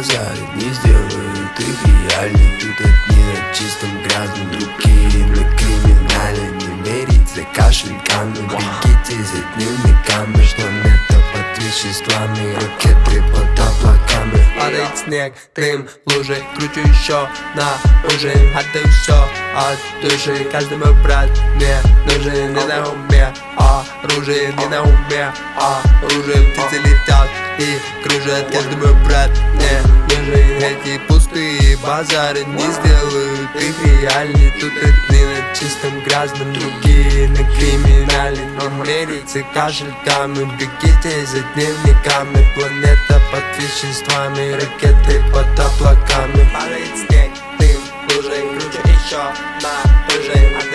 базары не сделают их реальной. Тут одни на чистом грязном, другие на криминале. Не верить за кошельками, бегите за дневниками, что это под веществами, ракеты под облаками. Падает снег, дым, лужи, кручу еще на ужин. Отдаю все от души, каждый мой брат мне нужен. Не на уме оружие, не на уме оружие. Птицы летят и кружат, каждый мой брат мне нужен. Эти пустые базары не сделают их реальней. Тут одни на чистом грязном, другие на криминале. Не мерится кошельками, бегите за дневниками. Планета под веществами, ракеты под облаками. Падает снег, дым, лужи, круче еще на ужин.